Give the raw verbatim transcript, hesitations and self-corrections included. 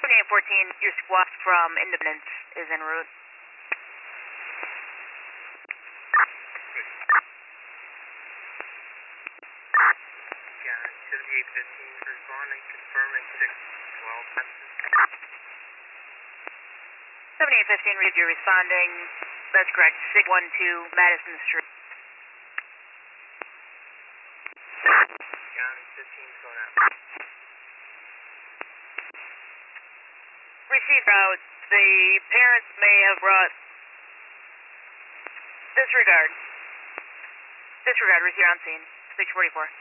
seventy-eight fourteen, your squad from Independence is en route. Yeah, seventy-eight fifteen responding, confirming six twelve. seventy-eight fifteen, read you're responding. That's correct, six one two Madison Street. County fifteen going out. Received route. The parents may have brought. Disregard. Disregard, we're here on scene. six forty-four.